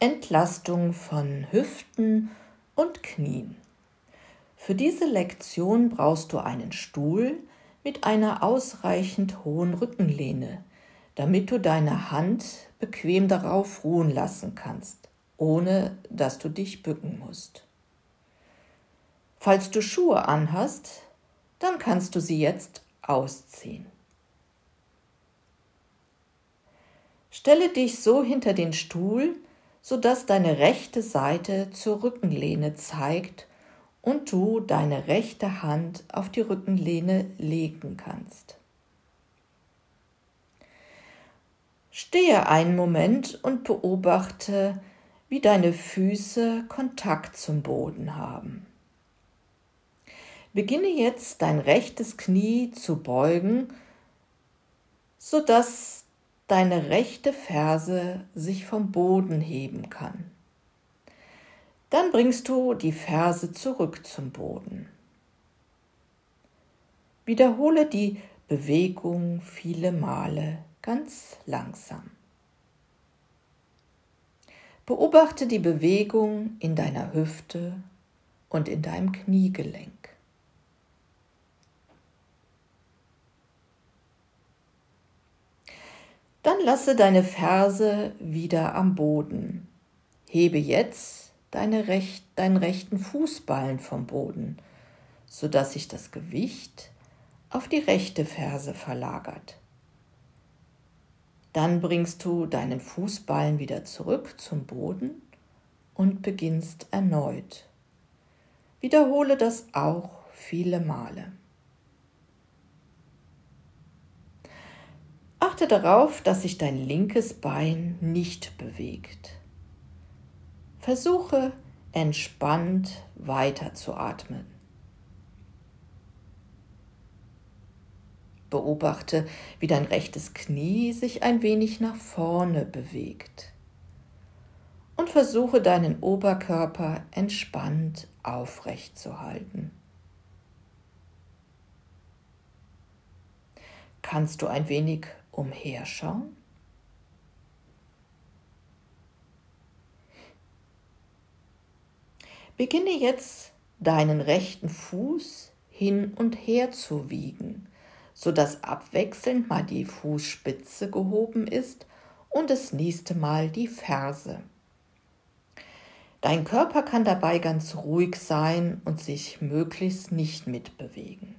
Entlastung von Hüften und Knien. Für diese Lektion brauchst du einen Stuhl mit einer ausreichend hohen Rückenlehne, damit du deine Hand bequem darauf ruhen lassen kannst, ohne dass du dich bücken musst. Falls du Schuhe anhast, dann kannst du sie jetzt ausziehen. Stelle dich so hinter den Stuhl, sodass deine rechte Seite zur Rückenlehne zeigt und du deine rechte Hand auf die Rückenlehne legen kannst. Stehe einen Moment und beobachte, wie deine Füße Kontakt zum Boden haben. Beginne jetzt dein rechtes Knie zu beugen, sodass deine rechte Ferse sich vom Boden heben kann. Dann bringst du die Ferse zurück zum Boden. Wiederhole die Bewegung viele Male ganz langsam. Beobachte die Bewegung in deiner Hüfte und in deinem Kniegelenk. Dann lasse deine Ferse wieder am Boden. Hebe jetzt deinen rechten Fußballen vom Boden, sodass sich das Gewicht auf die rechte Ferse verlagert. Dann bringst du deinen Fußballen wieder zurück zum Boden und beginnst erneut. Wiederhole das auch viele Male. Achte darauf, dass sich dein linkes Bein nicht bewegt. Versuche entspannt weiterzuatmen. Beobachte, wie dein rechtes Knie sich ein wenig nach vorne bewegt. Und versuche deinen Oberkörper entspannt aufrecht zu halten. Kannst du ein wenig umherschauen? Beginne jetzt, deinen rechten Fuß hin und her zu wiegen, sodass abwechselnd mal die Fußspitze gehoben ist und das nächste Mal die Ferse. Dein Körper kann dabei ganz ruhig sein und sich möglichst nicht mitbewegen.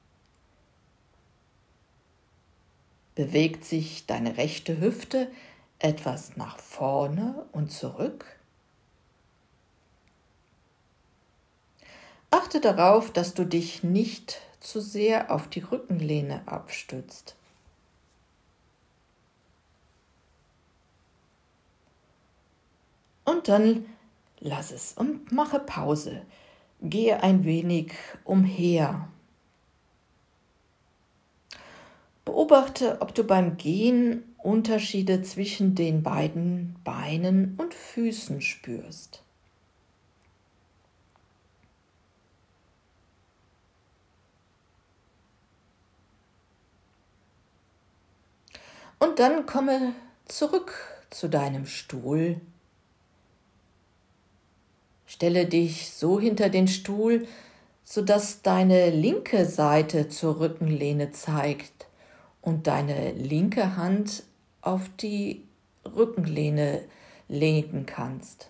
Bewegt sich deine rechte Hüfte etwas nach vorne und zurück? Achte darauf, dass du dich nicht zu sehr auf die Rückenlehne abstützt. Und dann lass es und mache Pause. Gehe ein wenig umher. Beobachte, ob du beim Gehen Unterschiede zwischen den beiden Beinen und Füßen spürst. Und dann komme zurück zu deinem Stuhl. Stelle dich so hinter den Stuhl, sodass deine linke Seite zur Rückenlehne zeigt und deine linke Hand auf die Rückenlehne legen kannst.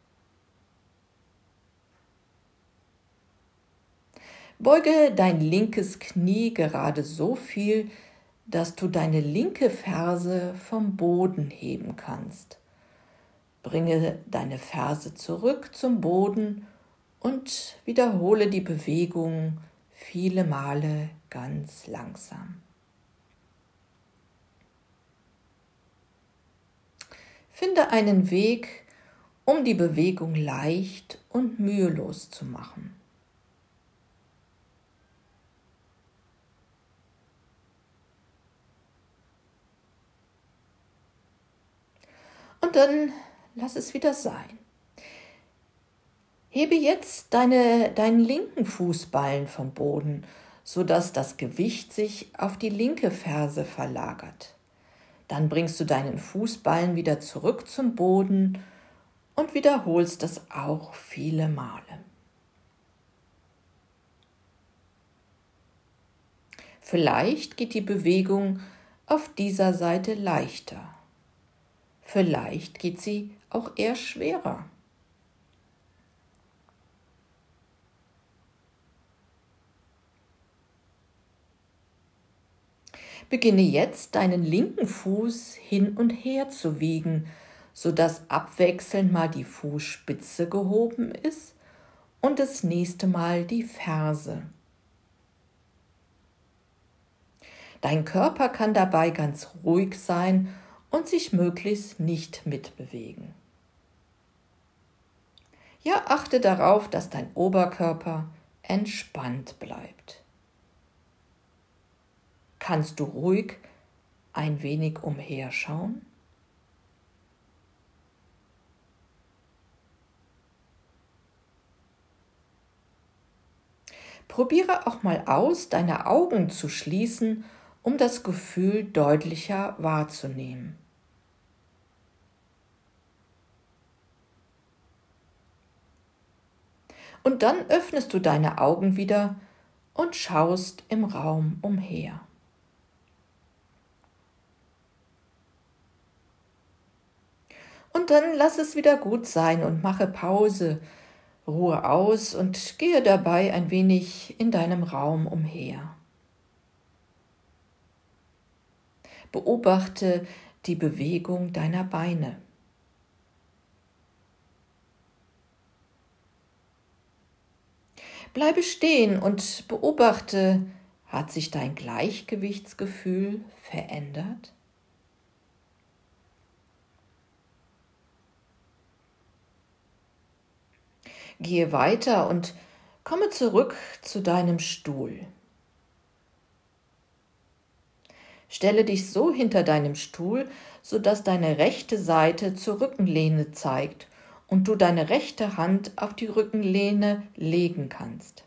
Beuge dein linkes Knie gerade so viel, dass du deine linke Ferse vom Boden heben kannst. Bringe deine Ferse zurück zum Boden und wiederhole die Bewegung viele Male ganz langsam. Finde einen Weg, um die Bewegung leicht und mühelos zu machen. Und dann lass es wieder sein. Hebe jetzt deinen linken Fußballen vom Boden, sodass das Gewicht sich auf die linke Ferse verlagert. Dann bringst du deinen Fußballen wieder zurück zum Boden und wiederholst das auch viele Male. Vielleicht geht die Bewegung auf dieser Seite leichter. Vielleicht geht sie auch eher schwerer. Beginne jetzt, deinen linken Fuß hin und her zu wiegen, sodass abwechselnd mal die Fußspitze gehoben ist und das nächste Mal die Ferse. Dein Körper kann dabei ganz ruhig sein und sich möglichst nicht mitbewegen. Ja, achte darauf, dass dein Oberkörper entspannt bleibt. Kannst du ruhig ein wenig umherschauen? Probiere auch mal aus, deine Augen zu schließen, um das Gefühl deutlicher wahrzunehmen. Und dann öffnest du deine Augen wieder und schaust im Raum umher. Und dann lass es wieder gut sein und mache Pause, Ruhe aus und gehe dabei ein wenig in deinem Raum umher. Beobachte die Bewegung deiner Beine. Bleibe stehen und beobachte, hat sich dein Gleichgewichtsgefühl verändert? Gehe weiter und komme zurück zu deinem Stuhl. Stelle dich so hinter deinem Stuhl, sodass deine rechte Seite zur Rückenlehne zeigt und du deine rechte Hand auf die Rückenlehne legen kannst.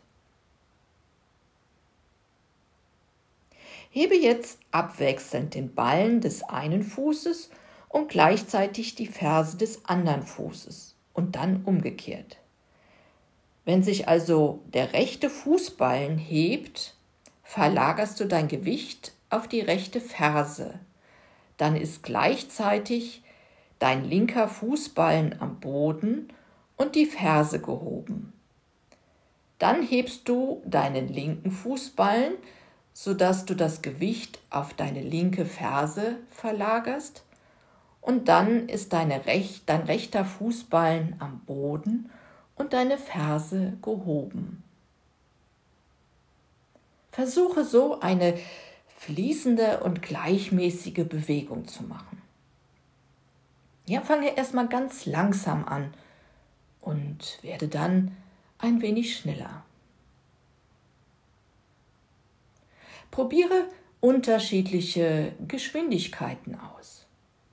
Hebe jetzt abwechselnd den Ballen des einen Fußes und gleichzeitig die Ferse des anderen Fußes und dann umgekehrt. Wenn sich also der rechte Fußballen hebt, verlagerst du dein Gewicht auf die rechte Ferse. Dann ist gleichzeitig dein linker Fußballen am Boden und die Ferse gehoben. Dann hebst du deinen linken Fußballen, sodass du das Gewicht auf deine linke Ferse verlagerst und dann ist dein rechter Fußballen am Boden und deine Ferse gehoben. Versuche so eine fließende und gleichmäßige Bewegung zu machen. Ja, fange erstmal ganz langsam an und werde dann ein wenig schneller. Probiere unterschiedliche Geschwindigkeiten aus.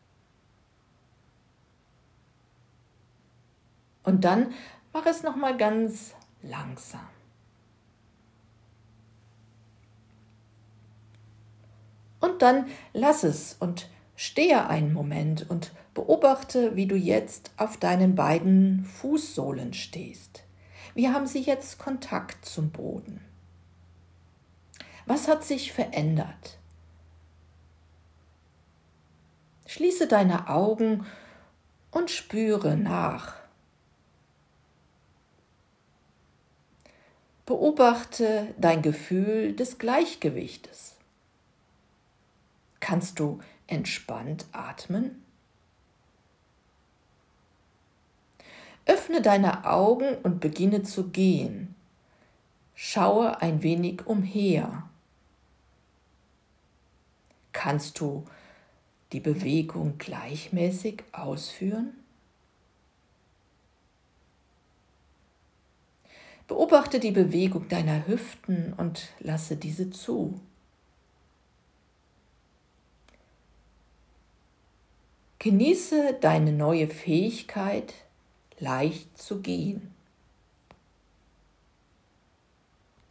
Und dann mach es nochmal ganz langsam. Und dann lass es und stehe einen Moment und beobachte, wie du jetzt auf deinen beiden Fußsohlen stehst. Wie haben sie jetzt Kontakt zum Boden? Was hat sich verändert? Schließe deine Augen und spüre nach. Beobachte dein Gefühl des Gleichgewichtes. Kannst du entspannt atmen? Öffne deine Augen und beginne zu gehen. Schaue ein wenig umher. Kannst du die Bewegung gleichmäßig ausführen? Beobachte die Bewegung deiner Hüften und lasse diese zu. Genieße deine neue Fähigkeit, leicht zu gehen.